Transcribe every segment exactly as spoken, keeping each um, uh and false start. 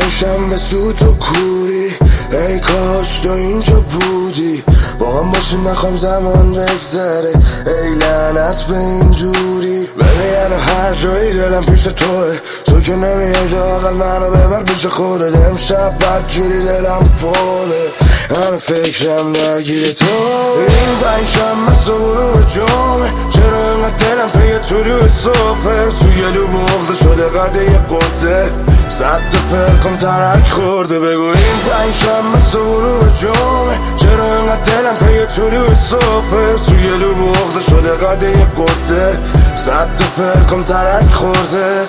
پنجشنبه سوت و کوری، ای کاش تو اینجا بودی با هم باشی، نخوام زمان بگذره، ای لعنت به این دوری. ببین هر جایی دلم پیش توه، تو که نمیای لااقل منو ببر پیش خودت. امشب بدجوری دلم پره، همه فکرم درگیر تو. این پنجشنبه صبح به جمعه، چرا اینقدر دلم پی طلوع صبحه؟ تو گلو بغضه شده قده یه قده، صد تا پرکم ترک خورده. بگو این پنجشنبه صبح به جمعه، چرا اینقدر دلم پی طلوع صبحه؟ تو گلو بغضه شده قده یه قده، صد تا پرکم ترک خورده.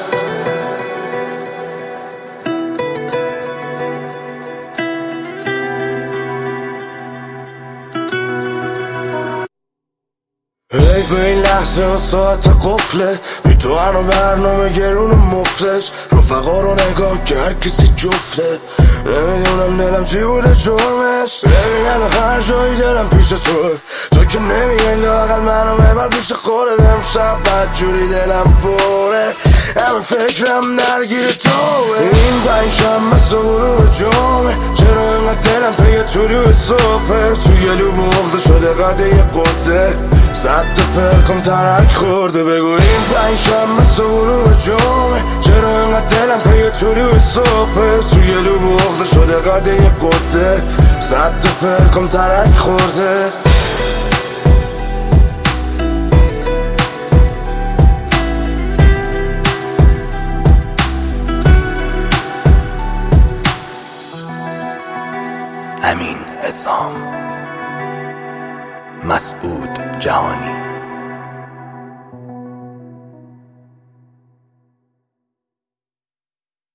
حیف این لحظه و ساعت قفله، بی تو هنو برنامه گرون مفلش. رفقا رو نگاه که هر کسی جفته، نمیدونم دلم چی بوده جرمش. ببینم هر جایی دلم پیش توه، تو که نمیای لااقل منو ببر پیش خودت. امشب بدجوری دلم پره، همه فکرم درگیر توه. این پنجشنبه صبح به جمعه، چرا اینقدر دلم پی طلوع صبحه؟ تو گلو بغضه شده قده یه قده، صد تا پرکم ترک خورده. بگو این پنجشنبه صبح به جمعه، چرا اینقدر دلم پی طلوع صبحه؟ تو گلو بغضه شده قده یه قده، صد تا پرکم ترک خورده. امین حسام، مسعود جهانی.